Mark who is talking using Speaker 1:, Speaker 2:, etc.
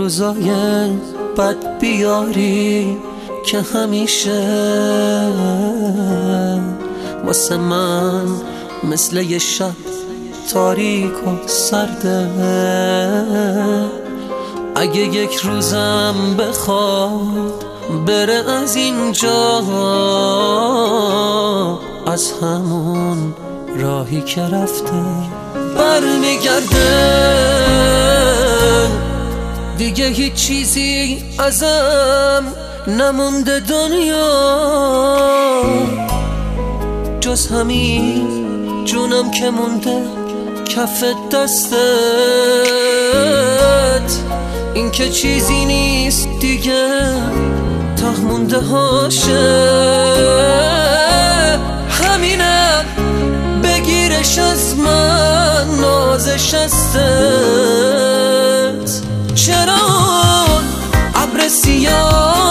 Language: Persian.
Speaker 1: روزای بد بیاری که همیشه واسه من مثل یه شب تاریک و سرده. اگه یک روزم بخواد بره از اینجا، از همون راهی که رفته برمیگرده. دیگه هیچ چیزی ازم نمونده دنیا جز همین جونم که مونده کف دستت. این که چیزی نیست دیگه ته مونده هاشه. همینم بگیرش از من نازش هستت. چرا ابر سیاه